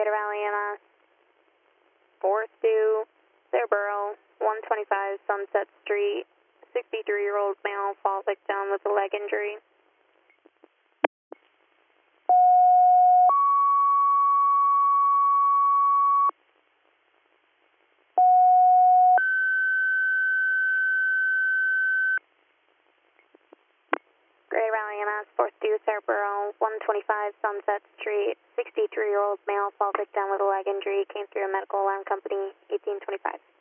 Greater Valley EMS, 4-2, Scarborough, 125 Sunset Street, 63-year-old male fall victim with a leg injury. Greater Valley EMS, 4-2, Scarborough, 125 Sunset Street, 63-year-old male fall victim with a leg injury came through a medical alarm company, 1825.